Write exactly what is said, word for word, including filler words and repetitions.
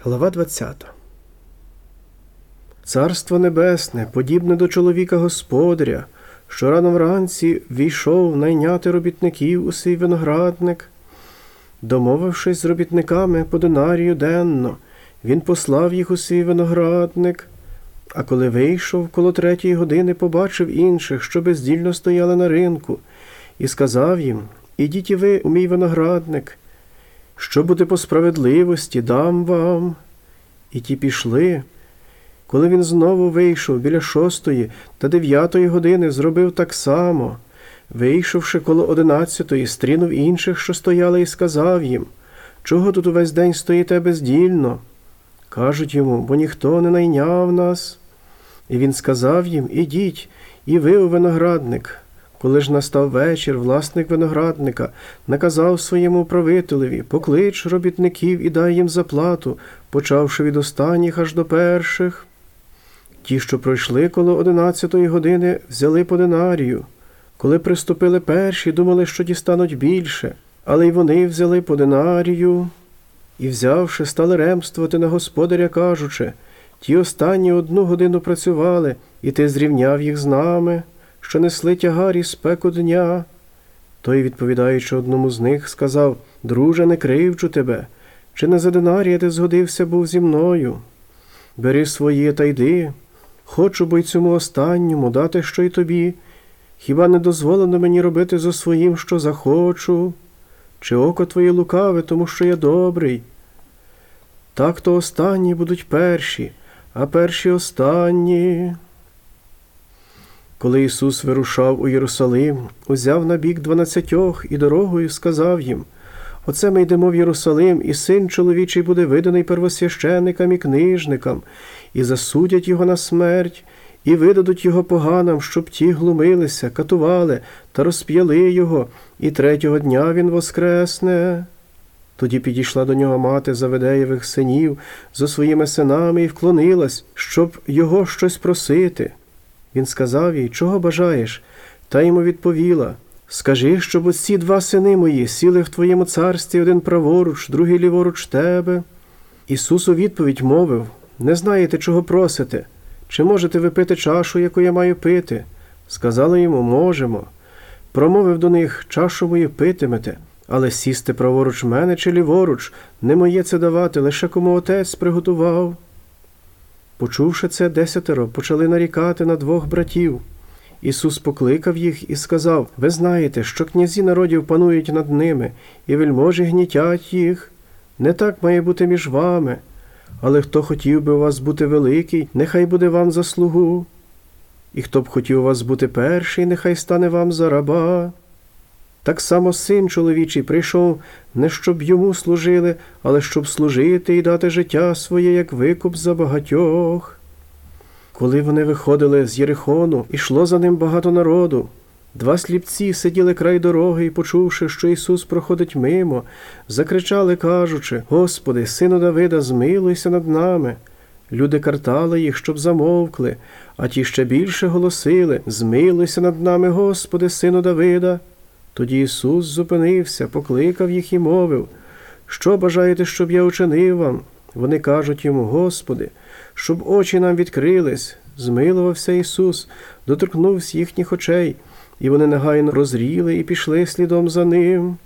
Глава двадцята. Царство Небесне, подібне до чоловіка-господаря, що рано вранці війшов найняти робітників у свій виноградник. Домовившись з робітниками по динарію денно, він послав їх у свій виноградник. А коли вийшов, коло третьої години побачив інших, що бездільно стояли на ринку, і сказав їм: «Ідіть і ви у мій виноградник, що буде по справедливості, дам вам». І ті пішли. Коли він знову вийшов біля шостої та дев'ятої години, зробив так само. Вийшовши коло одинадцятої, стрінув інших, що стояли, і сказав їм: «Чого тут увесь день стоїте бездільно?» Кажуть йому: «Бо ніхто не найняв нас». І він сказав їм: «Ідіть і ви у виноградник». Коли ж настав вечір, власник виноградника наказав своєму управителеві: «Поклич робітників і дай їм заплату, почавши від останніх аж до перших». Ті, що пройшли коло одинадцятої години, взяли по динарію. Коли приступили перші, думали, що дістануть більше, але й вони взяли по динарію. І, взявши, стали ремствувати на господаря, кажучи: «Ті останні одну годину працювали, і ти зрівняв їх з нами, що несли тягар і спеку дня». Той, відповідаючи одному з них, сказав: «Друже, не кривджу тебе. Чи не за динарія ти згодився був зі мною? Бери своє та йди. Хочу бо й цьому останньому дати, що й тобі. Хіба не дозволено мені робити зо своїм, що захочу? Чи око твоє лукаве, тому що я добрий? Так то останні будуть перші, а перші останні». Коли Ісус вирушав у Єрусалим, узяв на бік дванадцятьох і дорогою сказав їм: «Оце ми йдемо в Єрусалим, і Син чоловічий буде виданий первосвященикам і книжникам, і засудять його на смерть, і видадуть його поганам, щоб ті глумилися, катували та розп'яли його, і третього дня він воскресне». Тоді підійшла до нього мати Заведеєвих синів зо своїми синами і вклонилась, щоб його щось просити. Він сказав їй: «Чого бажаєш?» Та йому відповіла: «Скажи, щоб оці два сини мої сіли в твоєму царстві, один праворуч, другий ліворуч тебе». Ісус у відповідь мовив: «Не знаєте, чого просите? Чи можете ви пити чашу, яку я маю пити?» Сказали йому: «Можемо». Промовив до них: «Чашу мою питимете, але сісти праворуч мене чи ліворуч, не моє це давати, лише кому Отець приготував». Почувши це, десятеро почали нарікати на двох братів. Ісус покликав їх і сказав: «Ви знаєте, що князі народів панують над ними, і вельможі гнітять їх. Не так має бути між вами. Але хто хотів би у вас бути великий, нехай буде вам за слугу. І хто б хотів у вас бути перший, нехай стане вам за раба. Так само Син чоловічий прийшов не щоб йому служили, але щоб служити і дати життя своє, як викуп за багатьох». Коли вони виходили з Єрихону, ішло за ним багато народу. Два сліпці сиділи край дороги і, почувши, що Ісус проходить мимо, закричали, кажучи: «Господи, Сину Давида, змилуйся над нами». Люди картали їх, щоб замовкли, а ті ще більше голосили: «Змилуйся над нами, Господи, Сину Давида». Тоді Ісус зупинився, покликав їх і мовив: «Що бажаєте, щоб я учинив вам?» Вони кажуть йому: «Господи, щоб очі нам відкрились». Змилувався Ісус, доторкнувся їхніх очей, і вони негайно розріли і пішли слідом за ним.